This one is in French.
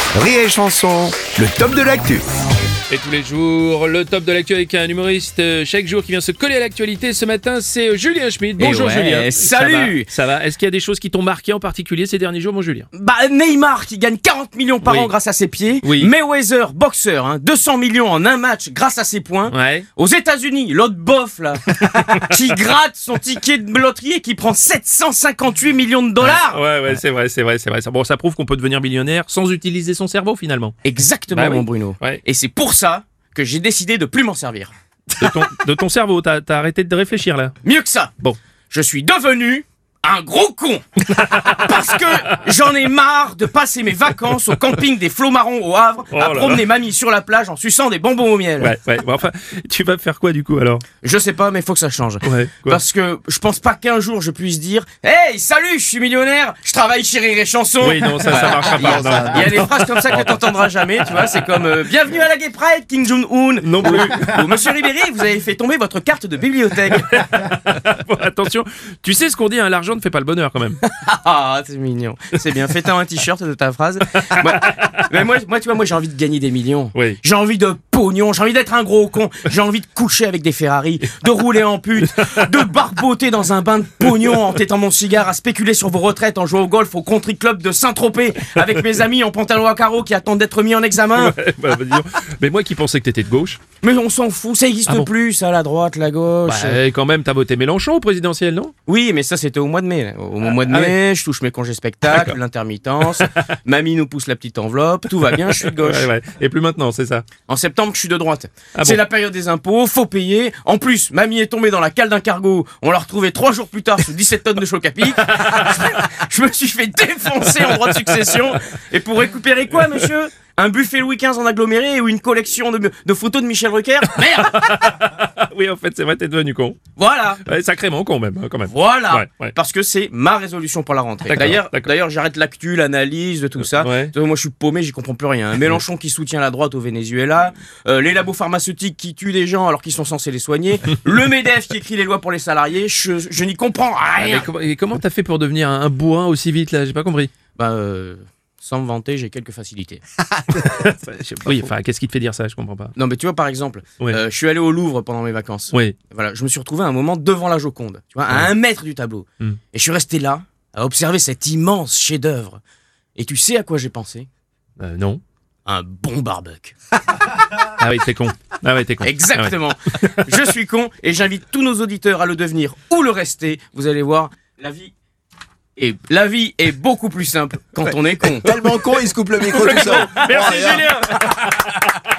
Rire et Chanson, le top de l'actu. Et tous les jours, le top de l'actu avec un humoriste chaque jour qui vient se coller à l'actualité. Ce matin, c'est Julien Schmitt. Bonjour Julien. Salut. Ça va. Est-ce qu'il y a des choses qui t'ont marqué en particulier ces derniers jours, mon Julien? Neymar qui gagne 40 millions par an grâce à ses pieds. Oui. Mayweather, boxeur, 200 millions en un match grâce à ses points. Ouais. Aux États-Unis, l'autre bof là, qui gratte son ticket de loterie et qui prend 758 millions de dollars. Ouais, c'est vrai. Bon, ça prouve qu'on peut devenir millionnaire sans utiliser son cerveau finalement. Exactement, Bah oui. mon Bruno. Ouais. Et c'est pour ça que j'ai décidé de plus m'en servir. De ton cerveau, t'as arrêté de réfléchir là. Mieux que ça. Bon. Je suis devenu un gros con. Parce que j'en ai marre de passer mes vacances au camping des Flots Marrons au Havre Oh à là promener mamie sur la plage en suçant des bonbons au miel. Ouais. Bon, enfin, tu vas faire quoi du coup alors? Je sais pas, mais faut que ça change. Ouais. Quoi? Parce que je pense pas qu'un jour je puisse dire « Hey, salut, je suis millionnaire, je travaille chez Rire et Chanson ». Oui, non, ça marchera pas. Non. Il y a des phrases comme ça que t'entendras jamais, tu vois, c'est comme Bienvenue à la Gay Pride, Kim Jong-un ». Non plus. Ou Monsieur Ribéry, vous avez fait tomber votre carte de bibliothèque. Bon, attention, tu sais ce qu'on dit, hein, l'argent ne fait pas le bonheur quand même. Ah, c'est mignon. C'est bien. Fais-toi un t-shirt de ta phrase. Moi, tu vois, j'ai envie de gagner des millions. Oui. J'ai envie de pognon. J'ai envie d'être un gros con. J'ai envie de coucher avec des Ferrari, de rouler en pute, de barboter dans un bain de pognon en tétant mon cigare, à spéculer sur vos retraites en jouant au golf au country club de Saint-Tropez avec mes amis en pantalon à carreaux qui attendent d'être mis en examen. Ouais, bah, dis donc. Mais moi qui pensais que t'étais de gauche. Mais on s'en fout. Ça existe Ah bon plus, ça, la droite, la gauche. Bah, quand même, t'as voté Mélenchon au présidentiel, non? Oui, mais ça c'était au mois de mai. Au mois de Ah mai, ouais. je touche mes congés spectacles, D'accord. l'intermittence, mamie nous pousse la petite enveloppe, tout va bien, je suis de gauche. Ouais. Et plus maintenant, c'est ça. En septembre, je suis de droite. Ah C'est bon la période des impôts, faut payer. En plus, mamie est tombée dans la cale d'un cargo. On l'a retrouvée 3 jours plus tard sous 17 tonnes de choc à pic. Je me suis fait défoncer en droit de succession. Et pour récupérer quoi, monsieur? Un buffet Louis XV en aggloméré ou une collection de photos de Michel Drucker? Merde! Ah oui, en fait, c'est vrai, t'es devenu con. Voilà. Ouais, sacrément con même, quand même. Voilà, Ouais. parce que c'est ma résolution pour la rentrée. D'accord. D'ailleurs, j'arrête l'actu, l'analyse de tout ça. Ouais. Moi, je suis paumé, j'y comprends plus rien. Mélenchon qui soutient la droite au Venezuela, les labos pharmaceutiques qui tuent des gens alors qu'ils sont censés les soigner, le Medef qui écrit les lois pour les salariés. Je n'y comprends rien. Et comment t'as fait pour devenir un bourrin aussi vite là? J'ai pas compris. Sans me vanter, j'ai quelques facilités. Oui, enfin, qu'est-ce qui te fait dire ça? Je comprends pas. Non, mais tu vois, par exemple, Ouais. je suis allé au Louvre pendant mes vacances. Oui. Voilà, je me suis retrouvé à un moment devant la Joconde, tu vois, à 1 mètre du tableau. Mm. Et je suis resté là, à observer cet immense chef-d'œuvre. Et tu sais à quoi j'ai pensé? Non. Un bon barbecue. Ah oui, t'es con. Exactement. Je suis con et j'invite tous nos auditeurs à le devenir ou le rester. Vous allez voir, la vie est beaucoup plus simple quand on est con. Tellement con, il se coupe le micro tout seul. Merci Oh, regarde. Julien.